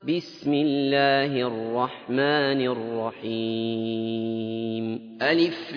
بسم الله الرحمن الرحيم ألف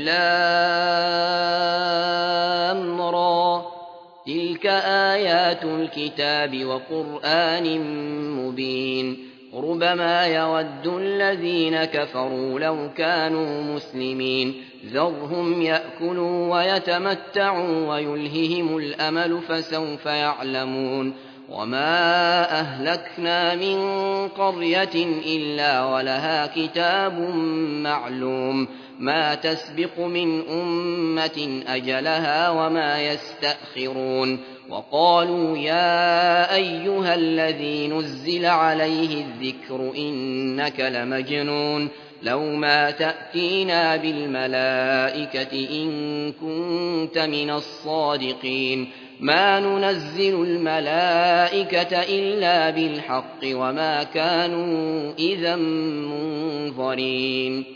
لام را تلك آيات الكتاب وقرآن مبين ربما يود الذين كفروا لو كانوا مسلمين ذرهم يأكلوا ويتمتعوا ويلههم الأمل فسوف يعلمون وما أهلكنا من قرية إلا ولها كتاب معلوم ما تسبق من أمة أجلها وما يستأخرون وقالوا يا أيها الذي نزل عليه الذكر إنك لمجنون لو ما تأتينا بالملائكة إن كنت من الصادقين ما ننزل الملائكة إلا بالحق وما كانوا إذا منظرين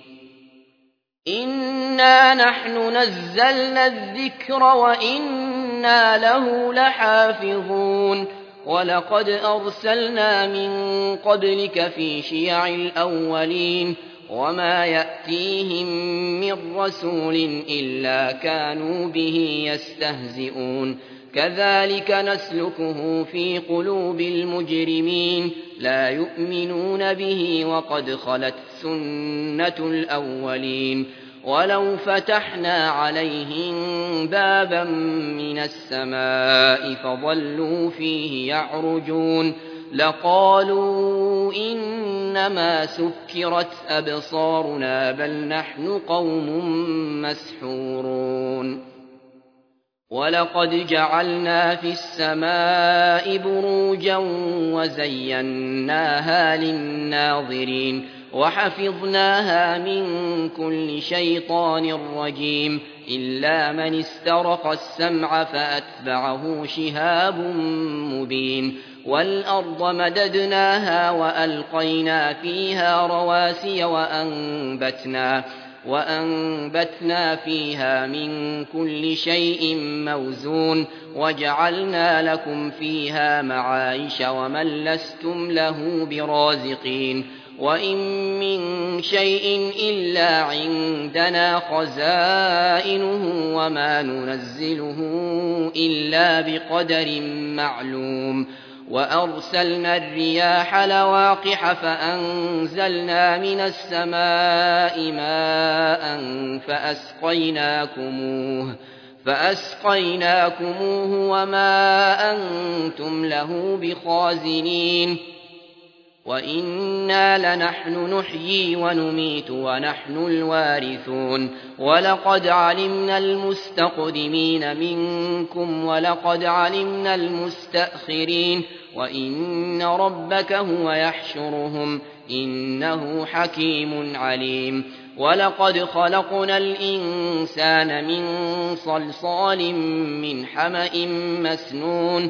إنا نحن نزلنا الذكر وإنا له لحافظون ولقد أرسلنا من قبلك في شيع الأولين وما يأتيهم من رسول إلا كانوا به يستهزئون كذلك نسلكه في قلوب المجرمين لا يؤمنون به وقد خلت سنة الأولين ولو فتحنا عليهم بابا من السماء فظلوا فيه يعرجون لقالوا إنما سكرت أبصارنا بل نحن قوم مسحورون ولقد جعلنا في السماء بروجا وزيناها للناظرين وحفظناها من كل شيطان رجيم إلا من استرق السمع فأتبعه شهاب مبين والأرض مددناها وألقينا فيها رواسي وأنبتنا فيها من كل شيء موزون وجعلنا لكم فيها معايش ومن لستم له برازقين وإن من شيء إلا عندنا خزائنه وما ننزله إلا بقدر معلوم وأرسلنا الرياح لواقح فأنزلنا من السماء ماء فأسقيناكموه وما أنتم له بخازنين وإنا لنحن نحيي ونميت ونحن الوارثون ولقد علمنا المستقدمين منكم ولقد علمنا المستأخرين وإن ربك هو يحشرهم إنه حكيم عليم ولقد خلقنا الإنسان من صلصال من حمأ مسنون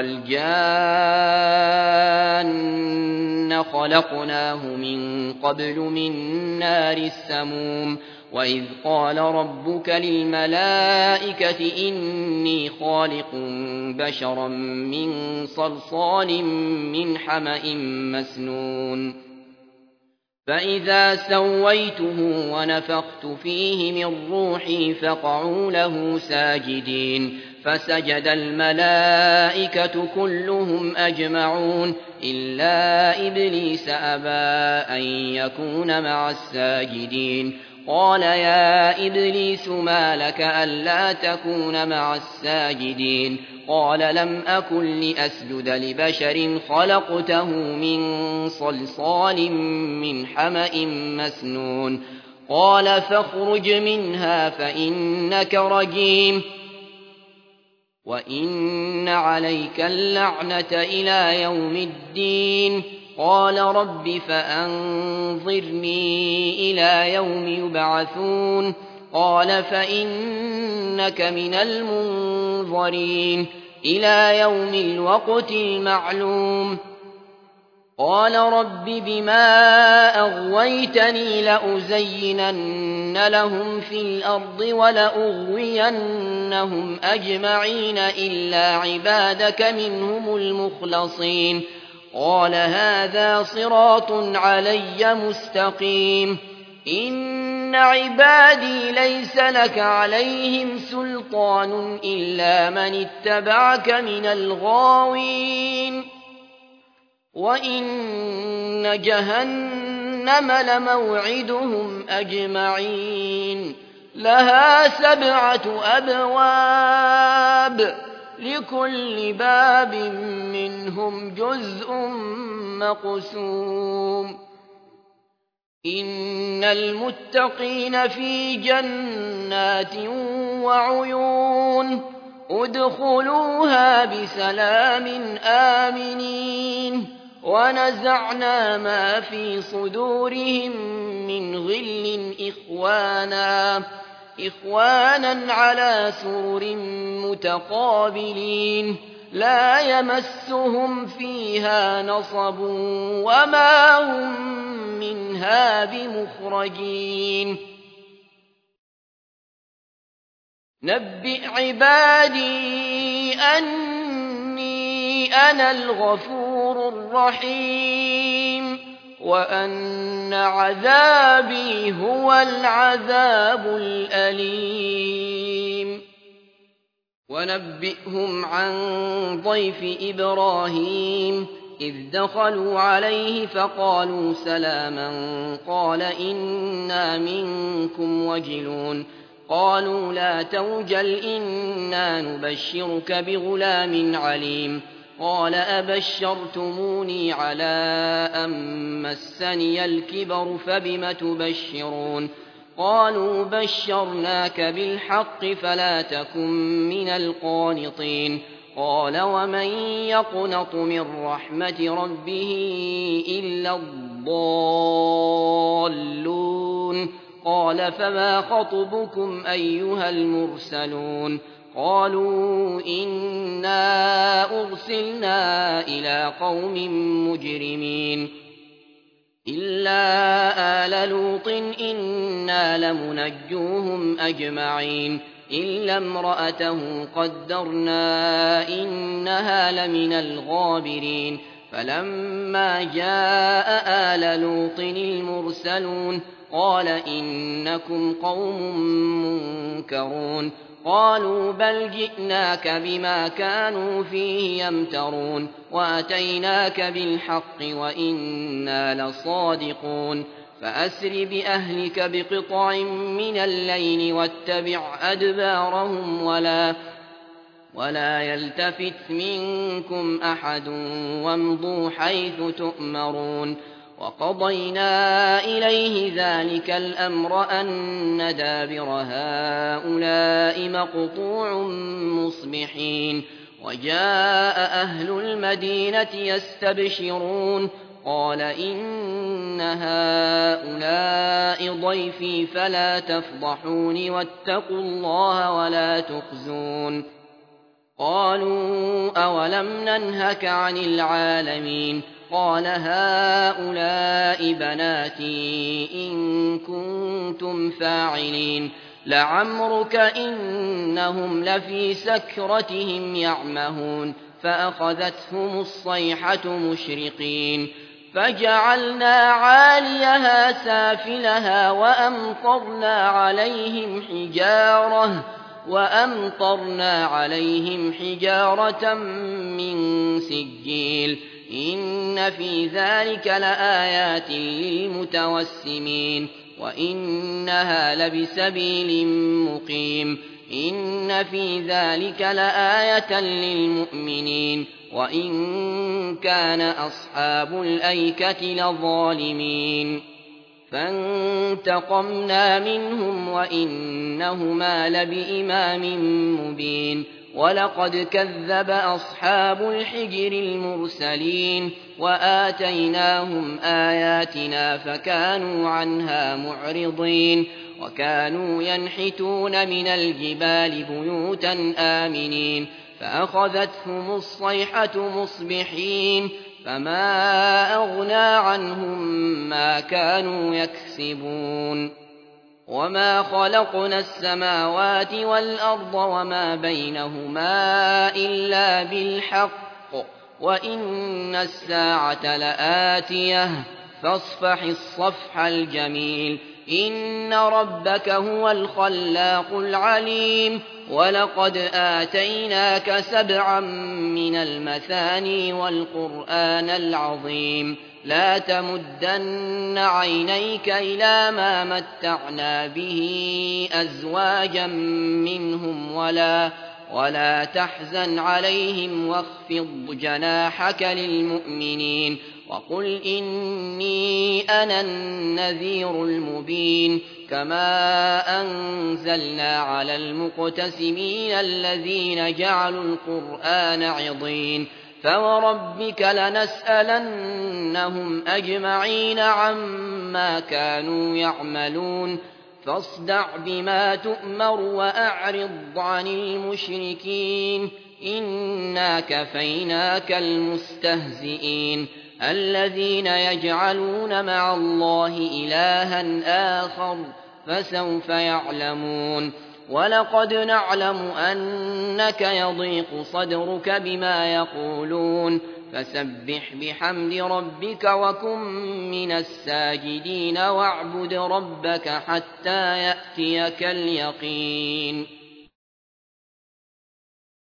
والجان خلقناه من قبل من نار السموم وإذ قال ربك للملائكة إني خالق بشرا من صلصال من حمأ مسنون فإذا سويته ونفخت فيه من روحي فقعوا له ساجدين فسجد الملائكة كلهم أجمعون إلا إبليس أبى أن يكون مع الساجدين قال يا إبليس ما لك ألا تكون مع الساجدين قال لم أكن لأسجد لبشر خلقته من صلصال من حمأ مسنون قال فاخرج منها فإنك رجيم وإن عليك اللعنة إلى يوم الدين قال رب فأنظرني إلى يوم يبعثون قال فإنك من المنظرين إلى يوم الوقت المعلوم قال رب بما أغويتني لأزينن لهم في الأرض ولأغوينهم أجمعين إلا عبادك منهم المخلصين قال هذا صراط علي مستقيم إن عبادي ليس لك عليهم سلطان إلا من اتبعك من الغاوين وإن جهنم لموعدهم أجمعين لها 7 أبواب لكل باب منهم جزء مقسوم إن المتقين في جنات وعيون ادخلوها بسلام آمنين ونزعنا ما في صدورهم من غل إخوانا على سرر متقابلين لا يمسهم فيها نصب وما هم منها بمخرجين نبئ عبادي أني أنا الغفور الرحيم وأن عذابي هو العذاب الأليم ونبئهم عن ضيف إبراهيم إذ دخلوا عليه فقالوا سلاما قال إنا منكم وجلون قالوا لا توجل إنا نبشرك بغلام عليم قال أبشرتموني على أن مسني الكبر فبم تبشرون قالوا بشرناك بالحق فلا تكن من القانطين قال ومن يقنط من رحمة ربه إلا الضالون قال فما خطبكم أيها المرسلون قالوا إنا أرسلنا إلى قوم مجرمين إلا آل لوط إنا لمنجوهم أجمعين إلا امرأته قدرنا إنها لمن الغابرين فلما جاء آل لوط المرسلون قال إنكم قوم منكرون قالوا بل جئناك بما كانوا فيه يمترون وأتيناك بالحق وإنا لصادقون فأسر بأهلك بقطع من الليل واتبع أدبارهم ولا يلتفت منكم أحد وامضوا حيث تؤمرون وقضينا إليه ذلك الأمر أن دابر هؤلاء مقطوع مصبحين وجاء أهل المدينة يستبشرون قال إن هؤلاء ضيفي فلا تفضحون واتقوا الله ولا تخزون قالوا أولم ننهك عن العالمين قال هؤلاء بناتي إن كنتم فاعلين لعمرك إنهم لفي سكرتهم يعمهون فأخذتهم الصيحة مشرقين فجعلنا عاليها سافلها وأمطرنا عليهم حجارة من سجيل إن في ذلك لآيات للمتوسمين وإنها لبسبيل مقيم إن في ذلك لآية للمؤمنين وإن كان أصحاب الأيكة لظالمين فانتقمنا منهم وإنهما لبإمام مبين ولقد كذب أصحاب الحجر المرسلين وآتيناهم آياتنا فكانوا عنها معرضين وكانوا ينحتون من الجبال بيوتا آمنين فأخذتهم الصيحة مصبحين فما أغنى عنهم ما كانوا يكسبون وما خلقنا السماوات والأرض وما بينهما إلا بالحق وإن الساعة لآتية فاصفح الصفح الجميل إن ربك هو الخلاق العليم ولقد آتيناك 7 من المثاني والقرآن العظيم لا تمدن عينيك إلى ما متعنا به أزواجا منهم ولا تحزن عليهم واخفض جناحك للمؤمنين وقل إني أنا النذير المبين كما أنزلنا على المقتسمين الذين جعلوا القرآن عضين فوربك لنسألنهم أجمعين عما كانوا يعملون فاصدع بما تؤمر وأعرض عن المشركين إنا كفيناك المستهزئين الذين يجعلون مع الله إلها آخر فسوف يعلمون ولقد نعلم أنك يضيق صدرك بما يقولون فسبح بحمد ربك وكن من الساجدين واعبد ربك حتى يأتيك اليقين